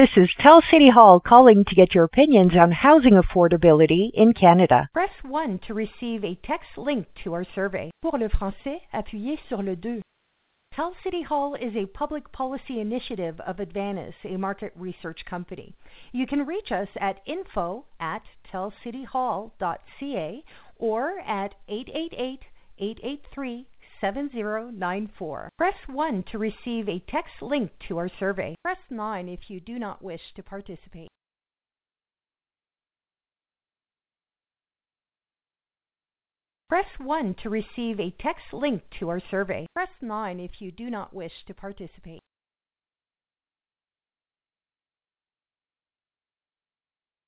This is Tell City Hall calling to get your opinions on housing affordability in Canada. Press 1 to receive a text link to our survey. Pour le français, appuyez sur le 2. Tell City Hall is a public policy initiative of Advantis, a market research company. You can reach us at info@tellcityhall.ca or at 888-883-7094. Press 1 to receive a text link to our survey. Press 9 if you do not wish to participate. Press 1 to receive a text link to our survey. Press 9 if you do not wish to participate.